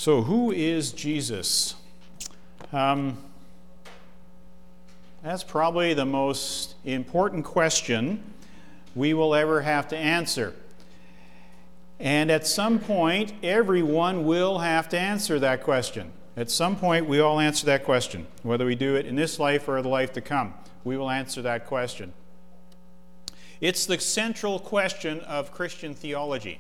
So, who is Jesus? That's probably the most important question we will ever have to answer. And at some point, everyone will have to answer that question. At some point, we all answer that question. Whether we do it in this life or the life to come, we will answer that question. It's the central question of Christian theology.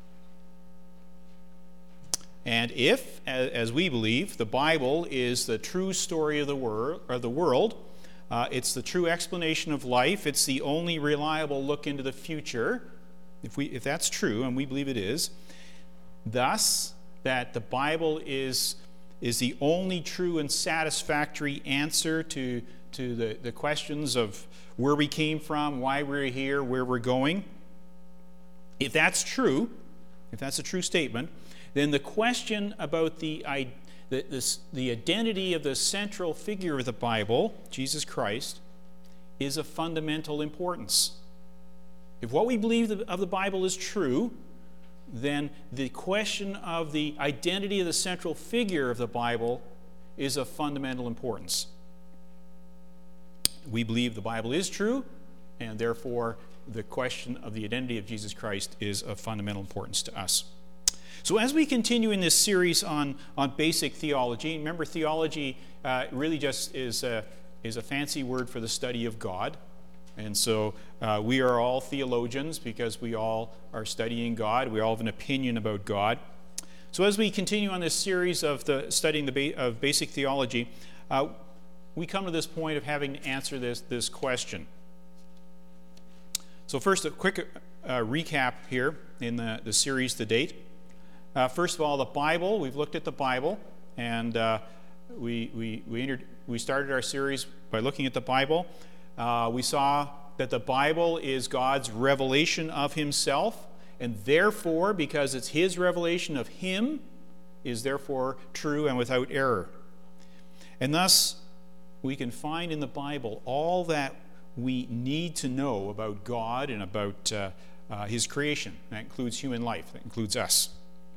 And if, as we believe, the Bible is the true story of the world, it's the true explanation of life, it's the only reliable look into the future, if that's true, and we believe it is, thus that the Bible is the only true and satisfactory answer to the questions of where we came from, why we're here, where we're going. If that's true, if that's a true statement, then the question about the identity of the central figure of the Bible, Jesus Christ, is of fundamental importance. If what we believe of the Bible is true, then the question of the identity of the central figure of the Bible is of fundamental importance. We believe the Bible is true, and therefore the question of the identity of Jesus Christ is of fundamental importance to us. So as we continue in this series on basic theology, remember theology really just is a fancy word for the study of God. And so we are all theologians because we all are studying God. We all have an opinion about God. So as we continue on this series of studying of basic theology, we come to this point of having to answer this question. So first, a quick recap here in the series to date. First of all, the Bible. We've looked at the Bible, and we started our series by looking at the Bible. We saw that the Bible is God's revelation of Himself, and therefore, because it's His revelation of Him, is therefore true and without error. And thus, we can find in the Bible all that we need to know about God and about His creation. That includes human life. That includes us.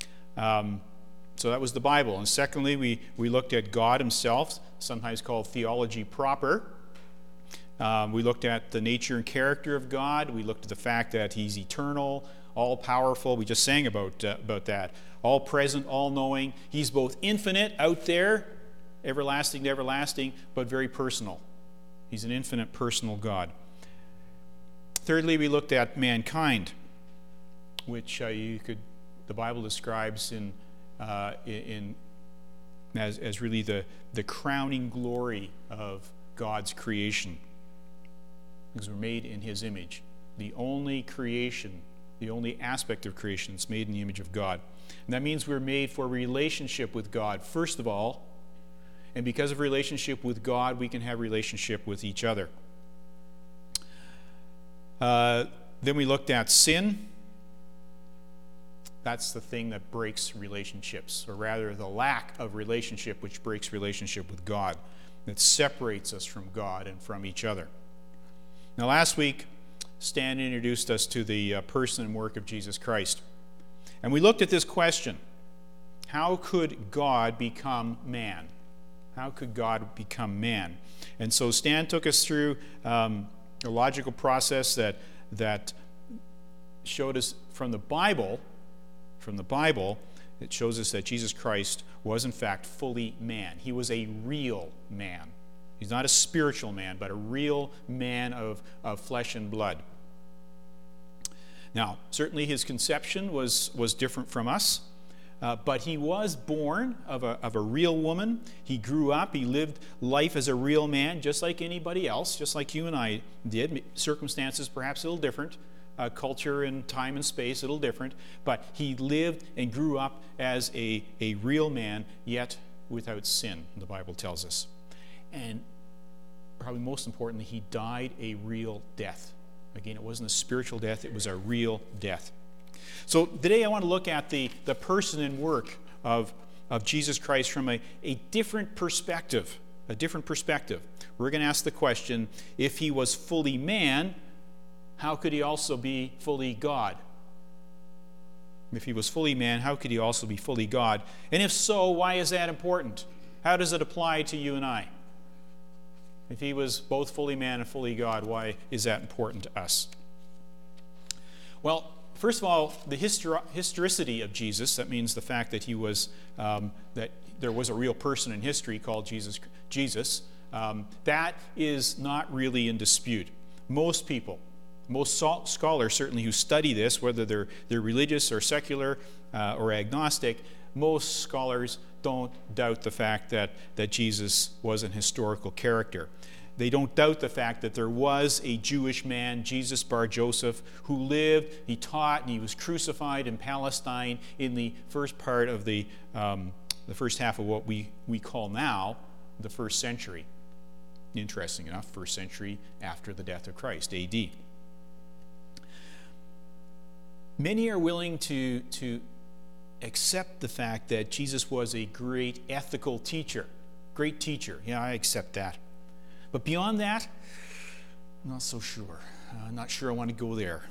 So that was the Bible. And secondly, we looked at God Himself, sometimes called theology proper. We looked at the nature and character of God. We looked at the fact that He's eternal, all-powerful. We just sang about that. All-present, all-knowing. He's both infinite, out there, everlasting to everlasting, but very personal. He's an infinite, personal God. Thirdly, we looked at mankind, which the Bible describes as really the crowning glory of God's creation, because we're made in His image. The only creation, the only aspect of creation that's made in the image of God. And that means we're made for relationship with God, first of all, and because of relationship with God, we can have relationship with each other. Then we looked at sin. That's the thing that breaks relationships, or rather the lack of relationship which breaks relationship with God, that separates us from God and from each other. Now last week, Stan introduced us to the person and work of Jesus Christ. And we looked at this question: how could God become man? How could God become man? And so Stan took us through a logical process that showed us from the Bible, it shows us that Jesus Christ was in fact fully man. He was a real man. He's not a spiritual man, but a real man of flesh and blood. Now, certainly His conception was different from us, but He was born of a real woman. He grew up, He lived life as a real man, just like anybody else, just like you and I did. Circumstances perhaps a little different. Culture and time and space a little different, but He lived and grew up as a real man, yet without sin, the Bible tells us. And probably most importantly, He died a real death. Again, it wasn't a spiritual death, it was a real death. So today I want to look at the person and work of Jesus Christ from a different perspective. We're going to ask the question, if He was fully man, how could He also be fully God? If he was fully man, how could he also be fully God? And if so, why is that important? How does it apply to you and I? If he was both fully man and fully God, why is that important to us? Well, first of all, the historicity of Jesus, that means the fact that he was, that there was a real person in history called Jesus, that is not really in dispute. Most people, most scholars certainly who study this, whether they're religious or secular or agnostic, most scholars don't doubt the fact that Jesus was an historical character. They don't doubt the fact that there was a Jewish man, Jesus Bar Joseph, who lived, he taught, and he was crucified in Palestine in the first part of the first half of what we call now the first century. Interesting enough, first century after the death of Christ, A.D. Many are willing to accept the fact that Jesus was a great ethical teacher. Great teacher. Yeah, I accept that. But beyond that, I'm not so sure. I'm not sure I want to go there.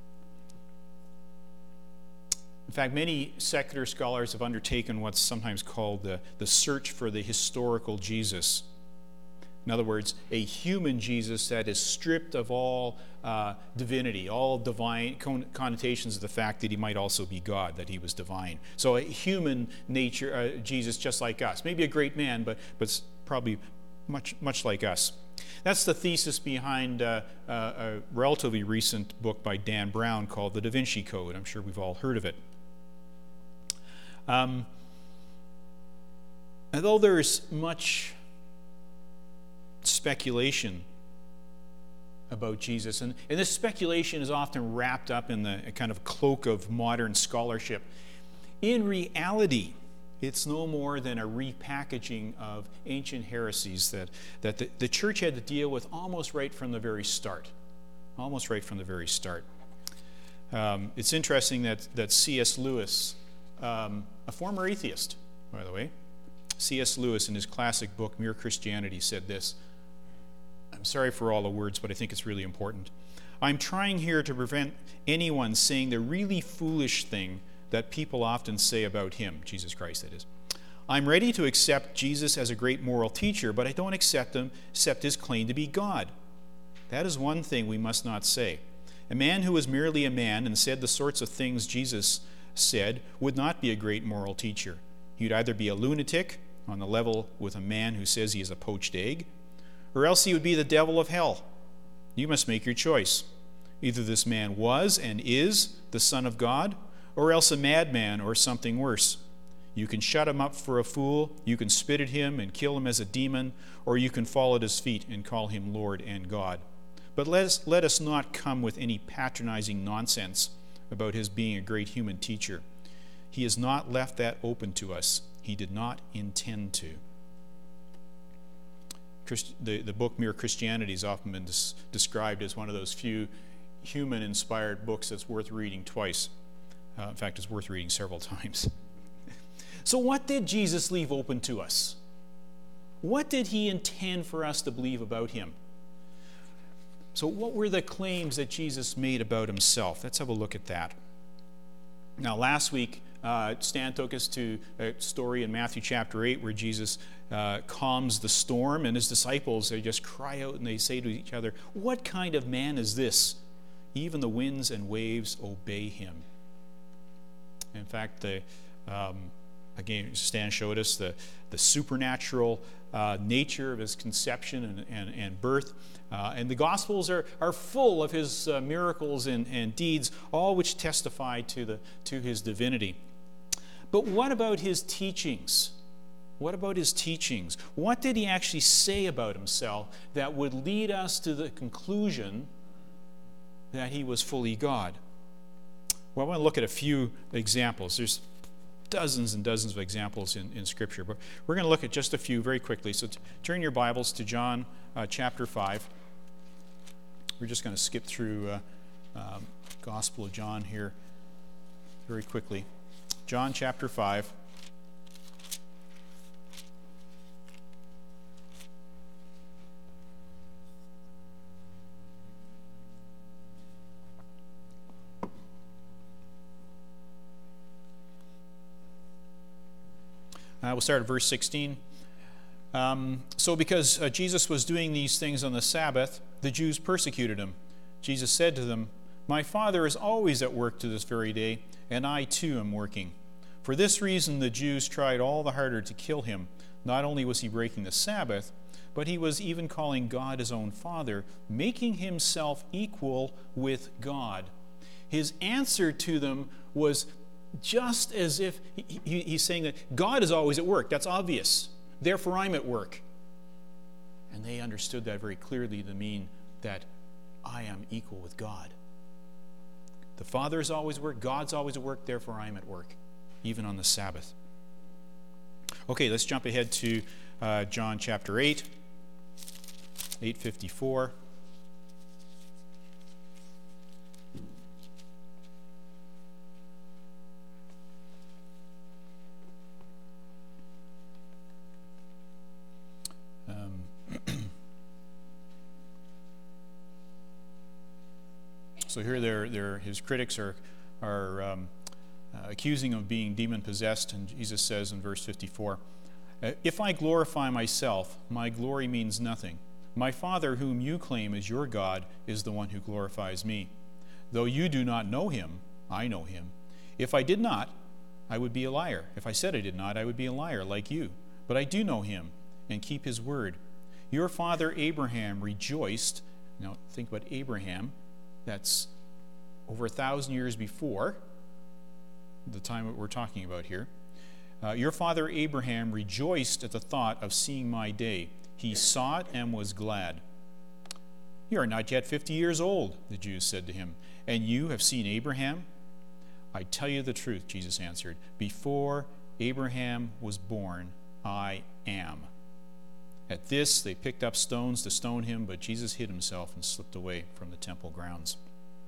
In fact, many secular scholars have undertaken what's sometimes called the search for the historical Jesus. In other words, a human Jesus that is stripped of all divinity, all divine connotations of the fact that he might also be God, that he was divine. So a human nature, Jesus just like us. Maybe a great man, but probably much like us. That's the thesis behind a relatively recent book by Dan Brown called The Da Vinci Code. I'm sure we've all heard of it. Although there's much speculation about Jesus, and this speculation is often wrapped up in the kind of cloak of modern scholarship, in reality, it's no more than a repackaging of ancient heresies that the church had to deal with almost right from the very start. Almost right from the very start. It's interesting that C.S. Lewis, a former atheist, by the way, C.S. Lewis in his classic book, Mere Christianity, said this. I'm sorry for all the words, but I think it's really important. I'm trying here to prevent anyone saying the really foolish thing that people often say about him, Jesus Christ, that is. I'm ready to accept Jesus as a great moral teacher, but I don't accept his claim to be God. That is one thing we must not say. A man who was merely a man and said the sorts of things Jesus said would not be a great moral teacher. He would either be a lunatic on the level with a man who says he is a poached egg, or else he would be the devil of hell. You must make your choice. Either this man was and is the Son of God, or else a madman or something worse. You can shut him up for a fool, you can spit at him and kill him as a demon, or you can fall at his feet and call him Lord and God. But let us not come with any patronizing nonsense about his being a great human teacher. He has not left that open to us. He did not intend to. The book Mere Christianity has often been described as one of those few human-inspired books that's worth reading twice. In fact, it's worth reading several times. So what did Jesus leave open to us? What did he intend for us to believe about him? So what were the claims that Jesus made about himself? Let's have a look at that. Now, last week, Stan took us to a story in Matthew chapter 8 where Jesus calms the storm, and his disciples, they just cry out and they say to each other, "What kind of man is this? Even the winds and waves obey him." In fact, again, Stan showed us the supernatural nature of his conception and birth. And the Gospels are full of his miracles and deeds, all which testify to his divinity. But what about his teachings? What about his teachings? What did he actually say about himself that would lead us to the conclusion that he was fully God? Well, I want to look at a few examples. There's dozens and dozens of examples in Scripture, but we're going to look at just a few very quickly. So turn your Bibles to John chapter 5. We're just going to skip through Gospel of John here very quickly. John chapter 5. We'll start at verse 16. So because Jesus was doing these things on the Sabbath, the Jews persecuted him. Jesus said to them, "My Father is always at work to this very day, and I too am working." For this reason the Jews tried all the harder to kill him. Not only was he breaking the Sabbath, but he was even calling God his own Father, making himself equal with God. His answer to them was just as if he's saying that God is always at work. That's obvious. Therefore, I'm at work. And they understood that very clearly to mean that I am equal with God. The Father is always at work. God's always at work. Therefore, I'm at work, even on the Sabbath. Okay, let's jump ahead to John chapter 8, 8:54. So here his critics are accusing him of being demon-possessed, and Jesus says in verse 54, "If I glorify myself, my glory means nothing. My Father, whom you claim is your God, is the one who glorifies me. Though you do not know him, I know him. If I did not, I would be a liar. If I said I did not, I would be a liar like you. But I do know him and keep his word. Your father Abraham rejoiced." Now think about Abraham. That's over 1,000 years before the time that we're talking about here. "Your father Abraham rejoiced at the thought of seeing my day. He saw it and was glad." "You are not yet 50 years old," the Jews said to him, "and you have seen Abraham?" "I tell you the truth," Jesus answered. "Before Abraham was born, I am." At this, they picked up stones to stone him, but Jesus hid himself and slipped away from the temple grounds.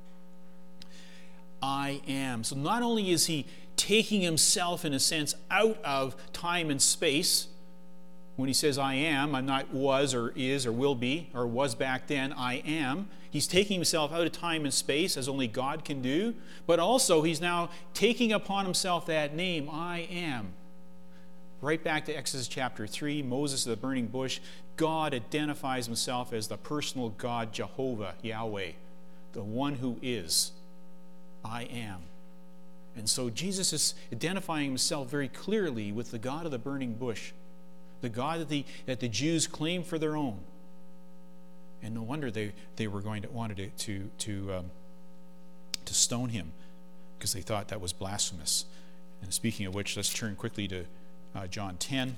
I am. So not only is he taking himself, in a sense, out of time and space, when he says I am, I'm not was or is or will be or was back then, I am. He's taking himself out of time and space as only God can do, but also he's now taking upon himself that name, I am. Right back to Exodus chapter 3, Moses at the burning bush, God identifies himself as the personal God, Jehovah, Yahweh, the one who is. I am. And so Jesus is identifying himself very clearly with the God of the burning bush, the God that the Jews claimed for their own. And no wonder they were wanted to stone him, because they thought that was blasphemous. And speaking of which, let's turn quickly to John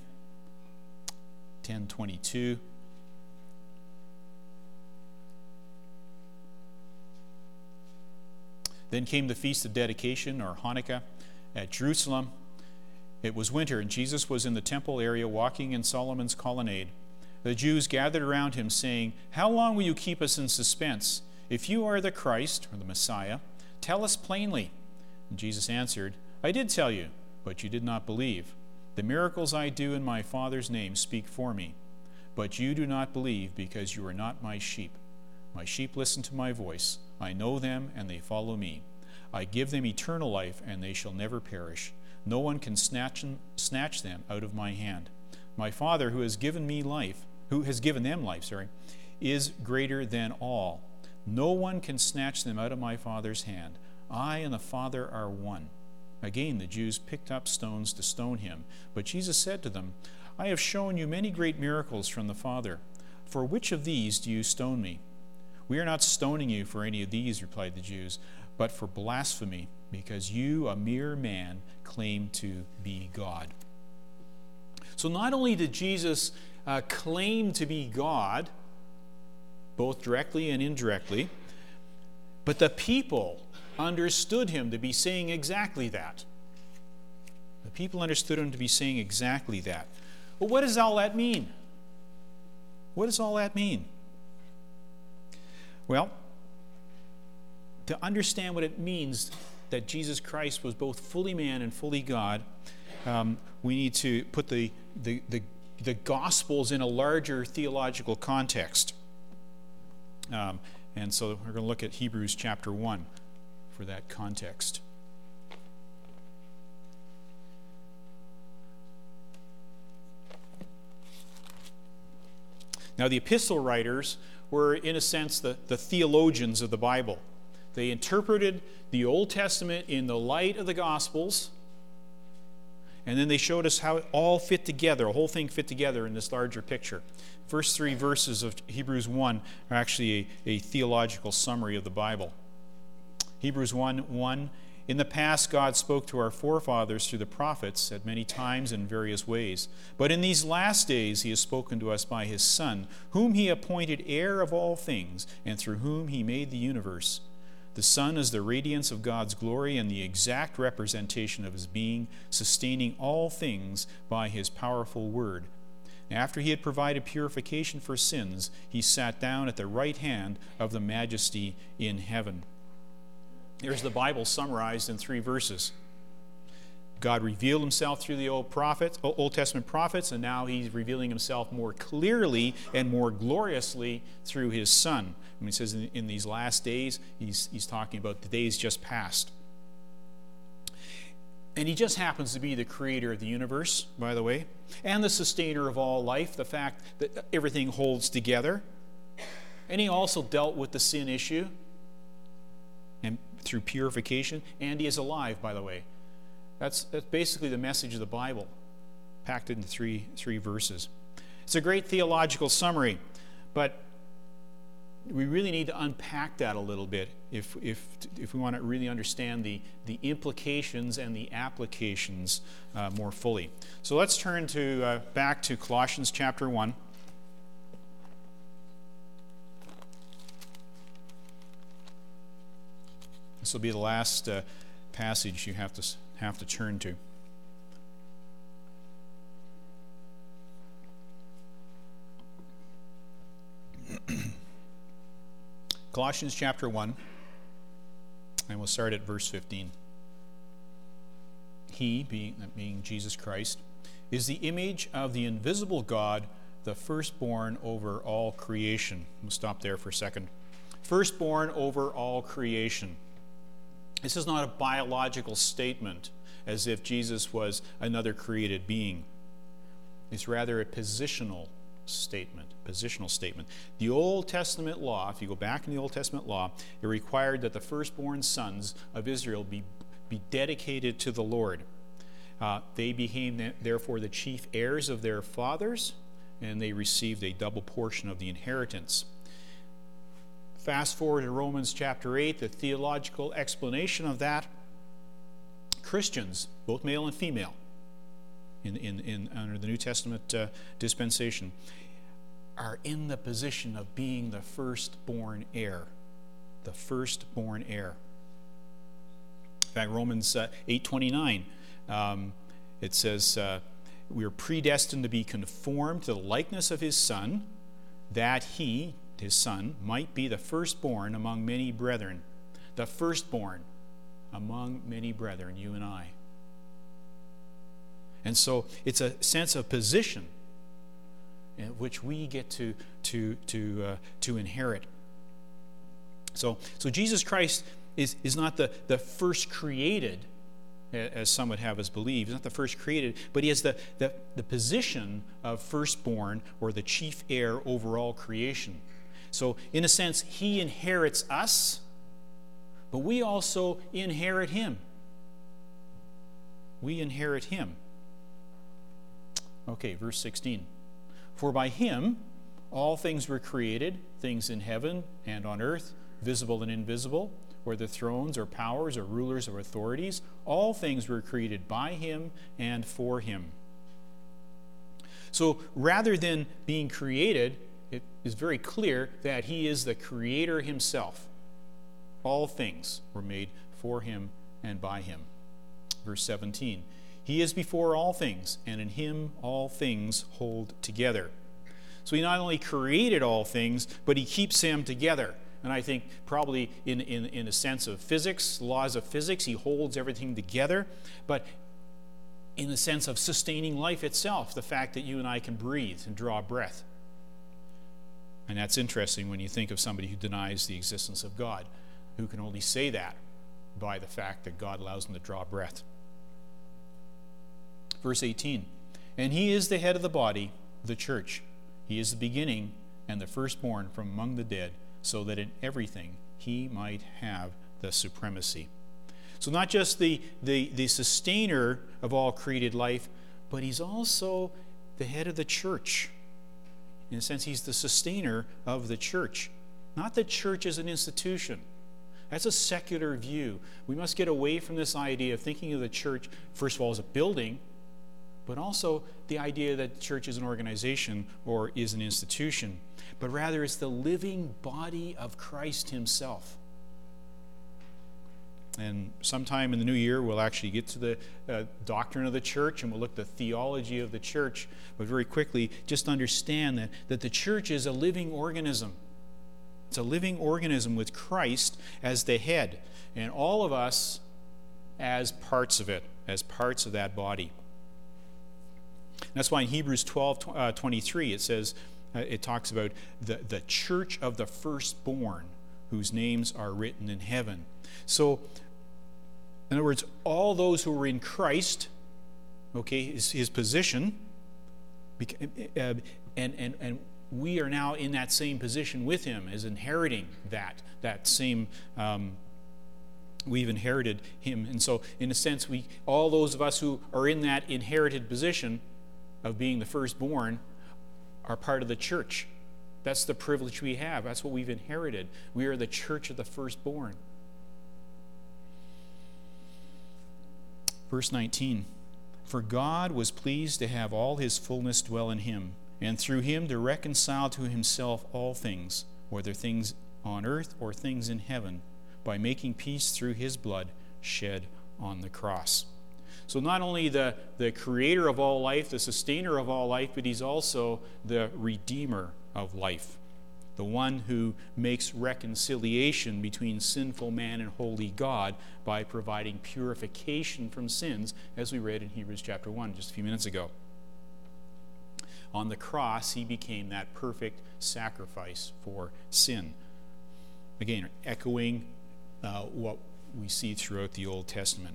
10:22. Then came the feast of dedication, or Hanukkah, at Jerusalem. It was winter, and Jesus was in the temple area walking in Solomon's colonnade. The Jews gathered around him, saying, "How long will you keep us in suspense? If you are the Christ, or the Messiah, tell us plainly." And Jesus answered, "I did tell you, but you did not believe. The miracles I do in my Father's name speak for me. But you do not believe because you are not my sheep. My sheep listen to my voice. I know them, and they follow me. I give them eternal life, and they shall never perish. No one can snatch them out of my hand. My Father, who has given them life, is greater than all. No one can snatch them out of my Father's hand. I and the Father are one." Again, the Jews picked up stones to stone him. But Jesus said to them, "I have shown you many great miracles from the Father. For which of these do you stone me?" "We are not stoning you for any of these," replied the Jews, "but for blasphemy, because you, a mere man, claim to be God." So not only did Jesus claim to be God, both directly and indirectly, but the people understood him to be saying exactly that. The people understood him to be saying exactly that. Well, what does all that mean? What does all that mean? Well, to understand what it means that Jesus Christ was both fully man and fully God, we need to put the Gospels in a larger theological context. And so we're going to look at Hebrews chapter 1 for that context. Now, the epistle writers were, in a sense, the theologians of the Bible. They interpreted the Old Testament in the light of the Gospels, and then they showed us how it all fit together, a whole thing fit together in this larger picture. First 3 verses of Hebrews 1 are actually a theological summary of the Bible. Hebrews 1:1, in the past God spoke to our forefathers through the prophets at many times in various ways. But in these last days he has spoken to us by his Son, whom he appointed heir of all things, and through whom he made the universe. The Son is the radiance of God's glory and the exact representation of his being, sustaining all things by his powerful word. After he had provided purification for sins, he sat down at the right hand of the Majesty in heaven. There's the Bible summarized in 3 verses. God revealed himself through the Old Testament prophets, and now he's revealing himself more clearly and more gloriously through his Son. When he says in these last days, he's talking about the days just past. And he just happens to be the creator of the universe, by the way, and the sustainer of all life, the fact that everything holds together. And he also dealt with the sin issue and through purification, and he is alive, by the way. That's basically the message of the Bible, packed into three verses. It's a great theological summary, but we really need to unpack that a little bit if we want to really understand the implications and the applications more fully. So let's turn back to Colossians chapter 1. This will be the last passage you have to turn to. Colossians chapter 1, and we'll start at verse 15. He, being Jesus Christ, is the image of the invisible God, the firstborn over all creation. We'll stop there for a second. Firstborn over all creation. This is not a biological statement as if Jesus was another created being. It's rather a positional statement. The Old Testament law, if you go back in the Old Testament law, it required that the firstborn sons of Israel be dedicated to the Lord. They became, therefore, the chief heirs of their fathers, and they received a double portion of the inheritance. Fast forward to Romans chapter 8, the theological explanation of that. Christians, both male and female, under the New Testament dispensation, are in the position of being the firstborn heir. The firstborn heir. In fact, Romans 8:29, it says, we are predestined to be conformed to the likeness of his Son, that he, his Son, might be the firstborn among many brethren. The firstborn among many brethren, you and I. And so it's a sense of position in which we get to inherit. So Jesus Christ is not the first created, as some would have us believe. He's not the first created, but he has the position of firstborn or the chief heir over all creation. So in a sense, he inherits us, but we also inherit him. We inherit him. Okay, verse 16. For by him all things were created, things in heaven and on earth, visible and invisible, whether thrones or powers or rulers or authorities. All things were created by him and for him. So rather than being created, it is very clear that he is the creator himself. All things were made for him and by him. Verse 17. He is before all things, and in him all things hold together. So he not only created all things, but he keeps them together. And I think probably in a sense of physics, laws of physics, he holds everything together. But in the sense of sustaining life itself, the fact that you and I can breathe and draw breath. And that's interesting when you think of somebody who denies the existence of God, who can only say that by the fact that God allows them to draw breath. Verse 18, and he is the head of the body, the church. He is the beginning, and the firstborn from among the dead, so that in everything he might have the supremacy. So not just the sustainer of all created life, but he's also the head of the church. In a sense, he's the sustainer of the church. Not the church as an institution. That's a secular view. We must get away from this idea of thinking of the church, first of all, as a building, but also the idea that the church is an organization or is an institution. But rather, it's the living body of Christ himself. And sometime in the new year, we'll actually get to the doctrine of the church, and we'll look at the theology of the church. But very quickly, just understand that the church is a living organism. It's a living organism with Christ as the head, and all of us as parts of it, as parts of that body. That's why in Hebrews 12:23 it says, it talks about the church of the firstborn, whose names are written in heaven. So, in other words, all those who were in Christ, okay, his position, and we are now in that same position with him, as inheriting that same. We've inherited him, and so in a sense, all those of us who are in that inherited position of being the firstborn are part of the church. That's the privilege we have. That's what we've inherited. We are the church of the firstborn. Verse 19, for God was pleased to have all his fullness dwell in him, and through him to reconcile to himself all things, whether things on earth or things in heaven, by making peace through his blood shed on the cross. So not only the creator of all life, the sustainer of all life, but he's also the redeemer of life, the one who makes reconciliation between sinful man and holy God by providing purification from sins, as we read in Hebrews chapter 1 just a few minutes ago. On the cross, he became that perfect sacrifice for sin. Again, echoing what we see throughout the Old Testament.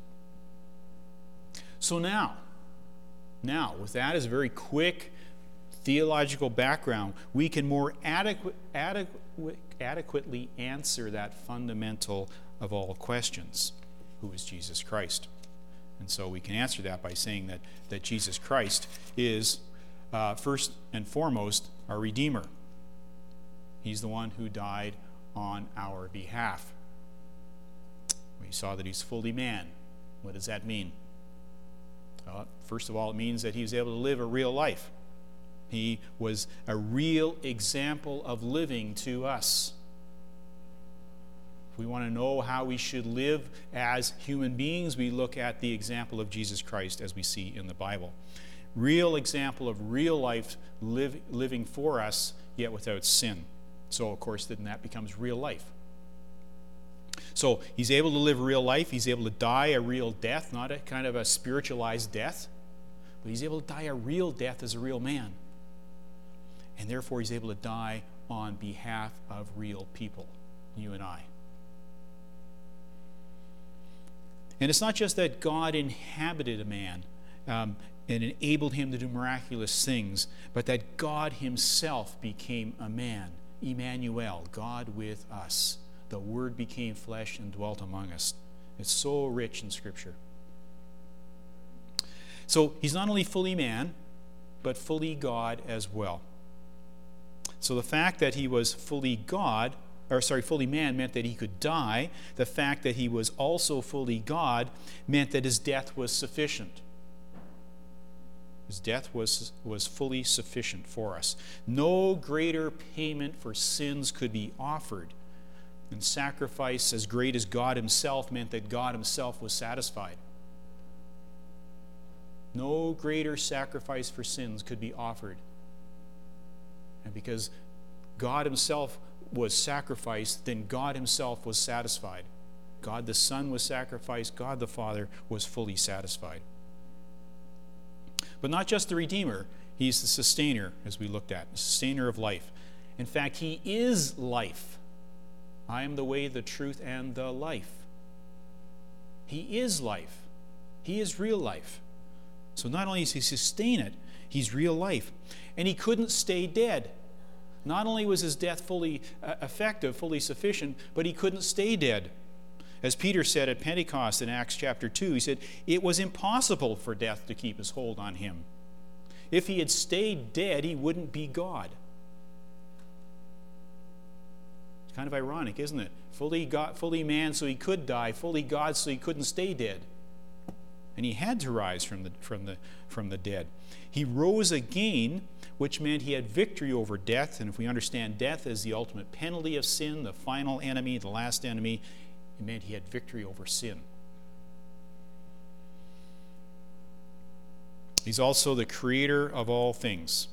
So now, with that as a very quick theological background, we can more adequately answer that fundamental of all questions. Who is Jesus Christ? And so we can answer that by saying that Jesus Christ is, first and foremost, our Redeemer. He's the one who died on our behalf. We saw that he's fully man. What does that mean? First of all, it means that he was able to live a real life. He was a real example of living to us. If we want to know how we should live as human beings, we look at the example of Jesus Christ as we see in the Bible. Real example of real life living for us, yet without sin. So, of course, then that becomes real life. So he's able to live a real life. He's able to die a real death, not a kind of a spiritualized death, but he's able to die a real death as a real man. And therefore he's able to die on behalf of real people, you and I. And it's not just that God inhabited a man and enabled him to do miraculous things, but that God himself became a man, Emmanuel, God with us. The Word became flesh and dwelt among us. It's so rich in Scripture. So he's not only fully man, but fully God as well. So the fact that he was fully man meant that he could die. The fact that he was also fully God meant that his death was sufficient. His death was fully sufficient for us. No greater payment for sins could be offered. And sacrifice as great as God himself meant that God himself was satisfied. No greater sacrifice for sins could be offered. And because God himself was sacrificed, then God himself was satisfied. God the Son was sacrificed. God the Father was fully satisfied. But not just the Redeemer. He's the sustainer, as we looked at, the sustainer of life. In fact, he is life. I am the way, the truth, and the life. He is life. He is real life. So not only does he sustain it, he's real life. And he couldn't stay dead. not only was his death fully effective, fully sufficient, but he couldn't stay dead. As Peter said at Pentecost in Acts chapter 2, he said, it was impossible for death to keep his hold on him. If he had stayed dead, he wouldn't be God. It's kind of ironic, isn't it? Fully God, fully man, so he could die. Fully God, so he couldn't stay dead. And he had to rise from the dead. He rose again, which meant he had victory over death. And if we understand death as the ultimate penalty of sin, the final enemy, the last enemy, it meant he had victory over sin. He's also the creator of all things.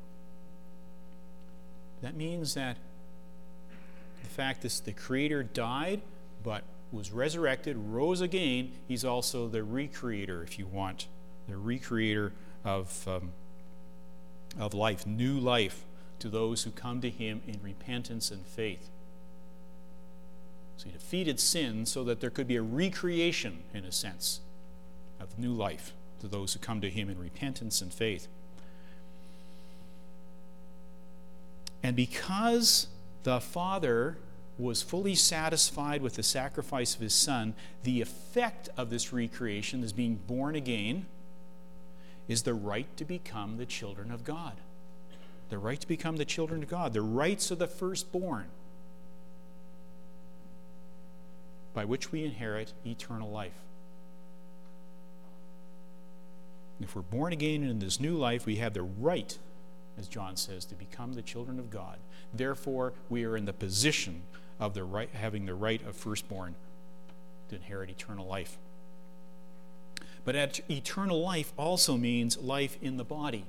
That means that the fact that the creator died, but was resurrected, rose again, he's also the recreator, if you want, the recreator of life, new life to those who come to him in repentance and faith. So he defeated sin so that there could be a recreation, in a sense, of new life to those who come to him in repentance and faith. And because the Father was fully satisfied with the sacrifice of his Son, the effect of this recreation, as being born again, is the right to become the children of God. The right to become the children of God. The rights of the firstborn, by which we inherit eternal life. If we're born again in this new life, we have the right, as John says, to become the children of God. Therefore, we are in the position of having the right of firstborn to inherit eternal life. But eternal life also means life in the body.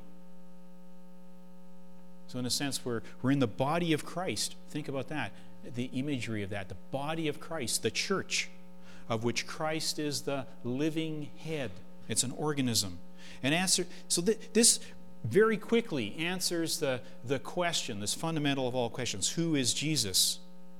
So in a sense, we're in the body of Christ. Think about that, the imagery of that, the body of Christ, the church, of which Christ is the living head. It's an organism. This very quickly answers the question, this fundamental of all questions: who is Jesus?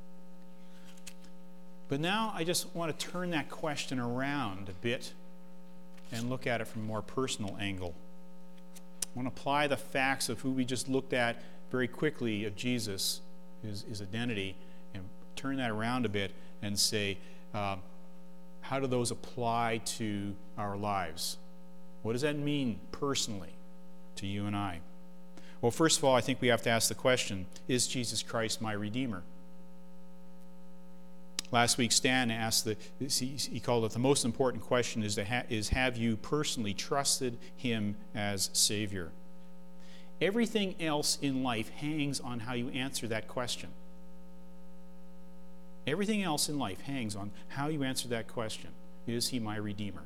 But now I just want to turn that question around a bit and look at it from a more personal angle. I want to apply the facts of who we just looked at very quickly of Jesus, his identity, and turn that around a bit and say, how do those apply to our lives? What does that mean personally to you and I? Well, first of all, I think we have to ask the question, is Jesus Christ my Redeemer? Last week, Stan asked, he called it the most important question is have you personally trusted him as Savior? Everything else in life hangs on how you answer that question. Everything else in life hangs on how you answer that question. Is he my Redeemer?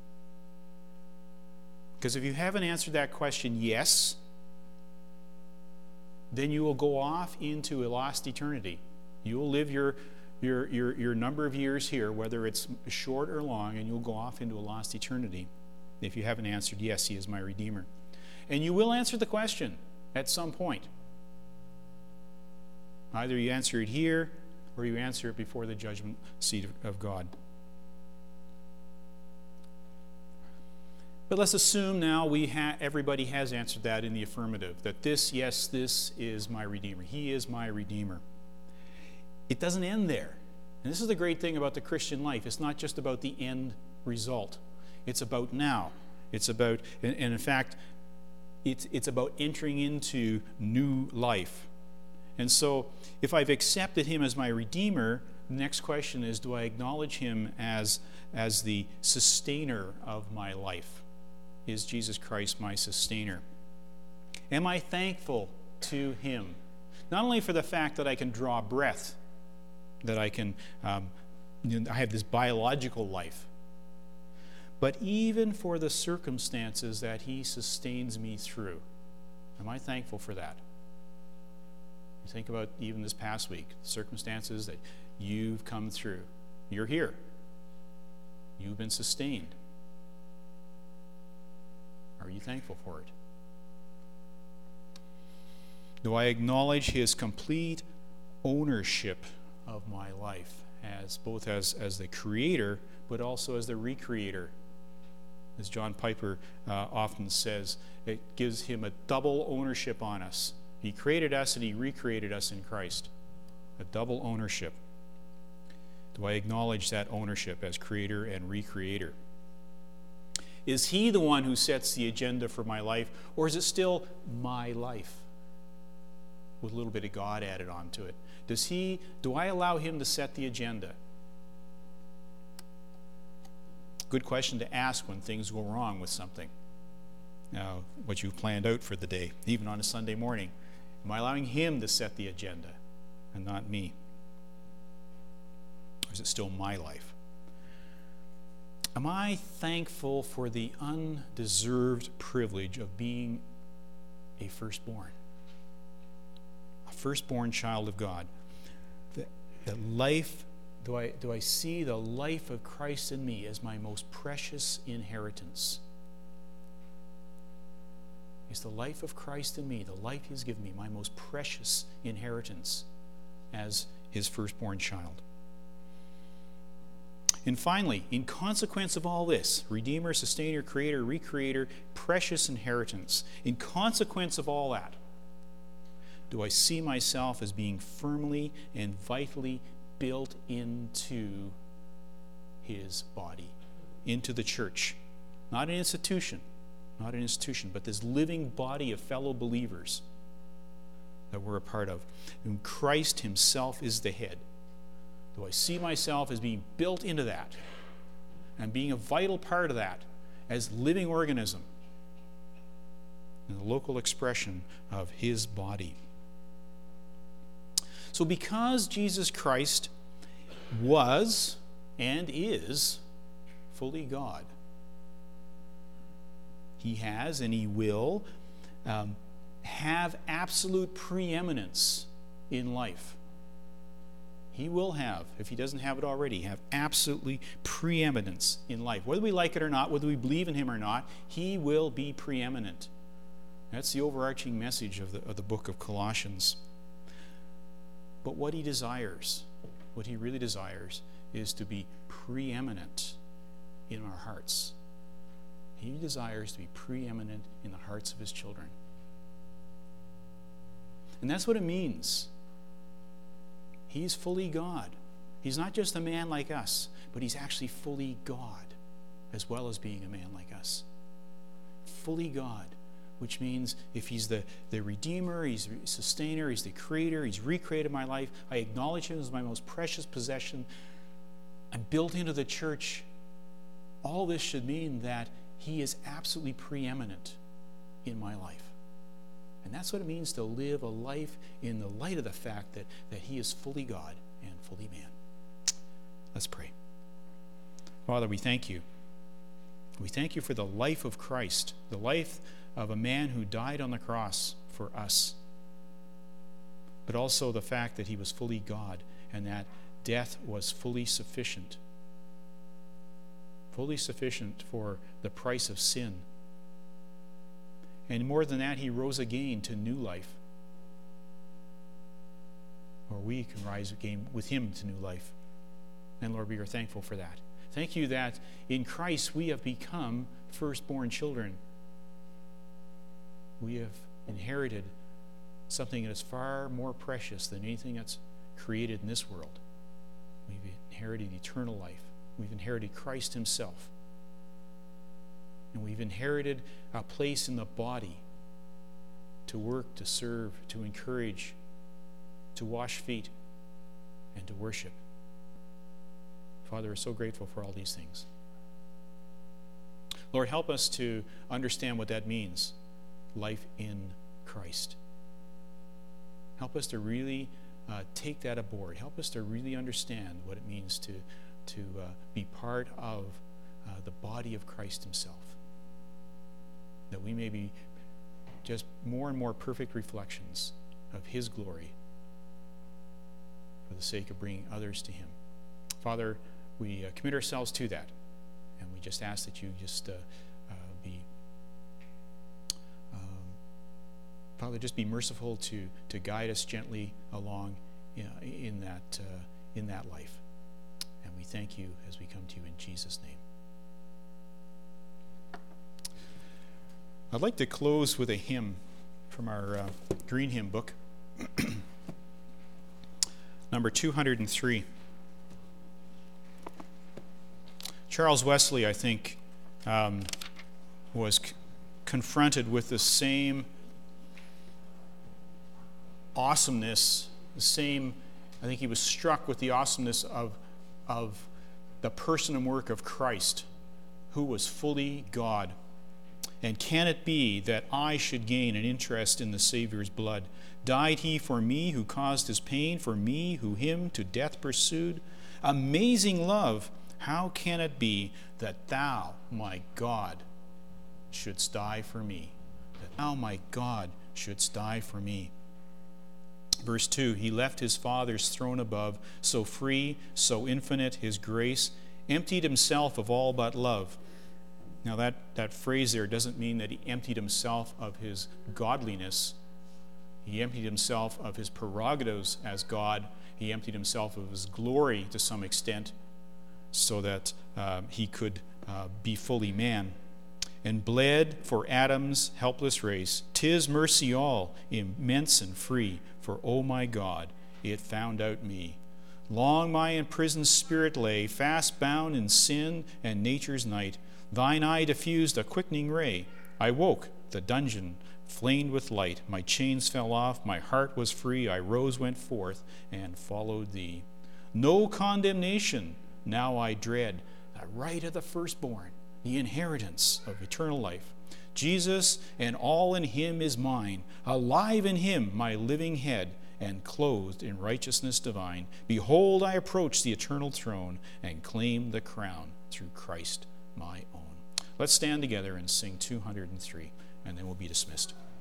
Because if you haven't answered that question yes, then you will go off into a lost eternity. You will live your number of years here, whether it's short or long, and you'll go off into a lost eternity if you haven't answered, yes, he is my Redeemer. And you will answer the question at some point. Either you answer it here, or you answer it before the judgment seat of God. But let's assume now everybody has answered that in the affirmative, that this is my Redeemer. He is my Redeemer. It doesn't end there. And this is the great thing about the Christian life. It's not just about the end result. It's about now. It's about, and in fact, it's about entering into new life. And so, if I've accepted him as my Redeemer, the next question is, do I acknowledge him as the sustainer of my life? Is Jesus Christ my sustainer? Am I thankful to him? Not only for the fact that I can draw breath, that I can, I have this biological life, but even for the circumstances that he sustains me through. Am I thankful for that? You think about even this past week, the circumstances that you've come through. You're here. You've been sustained. Are you thankful for it? Do I acknowledge his complete ownership of my life, both as the creator, but also as the recreator? As John Piper often says, it gives him a double ownership on us. He created us and he recreated us in Christ. A double ownership. Do I acknowledge that ownership as creator and recreator? Is he the one who sets the agenda for my life, or is it still my life with a little bit of God added onto it? Do I allow him to set the agenda? Good question to ask when things go wrong with something. Now, what you've planned out for the day, even on a Sunday morning. Am I allowing him to set the agenda and not me? Or is it still my life? Am I thankful for the undeserved privilege of being a firstborn? A firstborn child of God. The life, do I see the life of Christ in me as my most precious inheritance? Is the life of Christ in me, the life he's given me, my most precious inheritance as his firstborn child? And finally, in consequence of all this, Redeemer, Sustainer, Creator, Recreator, precious inheritance, in consequence of all that, do I see myself as being firmly and vitally built into his body, into the church? Not an institution, but this living body of fellow believers that we're a part of, whom Christ himself is the head. Do I see myself as being built into that and being a vital part of that as living organism and the local expression of his body? So because Jesus Christ was and is fully God, he has and he will have absolute preeminence in life. He will have, if he doesn't have it already, have absolutely preeminence in life. Whether we like it or not, whether we believe in him or not, he will be preeminent. That's the overarching message of the book of Colossians. But what he desires, what he really desires, is to be preeminent in our hearts. He desires to be preeminent in the hearts of his children. And that's what it means. He's fully God. He's not just a man like us, but he's actually fully God, as well as being a man like us. Fully God, which means if he's the Redeemer, he's the Sustainer, he's the Creator, he's recreated my life, I acknowledge him as my most precious possession. I'm built into the church. All this should mean that he is absolutely preeminent in my life. And that's what it means to live a life in the light of the fact that he is fully God and fully man. Let's pray. Father, we thank you. We thank you for the life of Christ, the life of a man who died on the cross for us, but also the fact that he was fully God and that death was fully sufficient for the price of sin. And more than that, he rose again to new life. Or we can rise again with him to new life. And Lord, we are thankful for that. Thank you that in Christ we have become firstborn children. We have inherited something that is far more precious than anything that's created in this world. We've inherited eternal life. We've inherited Christ himself. And we've inherited a place in the body to work, to serve, to encourage, to wash feet, and to worship. Father, we're so grateful for all these things. Lord, help us to understand what that means, life in Christ. Help us to really take that aboard. Help us to really understand what it means to be part of the body of Christ himself. That we may be just more and more perfect reflections of his glory for the sake of bringing others to him. Father, we commit ourselves to that, and we just ask that you just Father, just be merciful to guide us gently along in that life. And we thank you as we come to you in Jesus' name. I'd like to close with a hymn from our green hymn book. Number 203. Charles Wesley, I think, was confronted with the same awesomeness, I think he was struck with the awesomeness of the person and work of Christ, who was fully God. And can it be that I should gain an interest in the Savior's blood? Died he for me who caused his pain, for me who him to death pursued? Amazing love, how can it be that thou, my God, shouldst die for me? That thou, my God, shouldst die for me. Verse 2, he left his Father's throne above, so free, so infinite his grace, emptied himself of all but love. Now that phrase there doesn't mean that he emptied himself of his godliness. He emptied himself of his prerogatives as God. He emptied himself of his glory to some extent so that he could be fully man. And bled for Adam's helpless race. 'Tis mercy all, immense and free, for, O my God, it found out me. Long my imprisoned spirit lay, fast bound in sin and nature's night. Thine eye diffused a quickening ray. I woke, the dungeon flamed with light. My chains fell off, my heart was free. I rose, went forth, and followed thee. No condemnation now I dread, the right of the firstborn, the inheritance of eternal life. Jesus and all in him is mine, alive in him my living head, and clothed in righteousness divine. Behold, I approach the eternal throne and claim the crown through Christ my own. Let's stand together and sing 203, and then we'll be dismissed.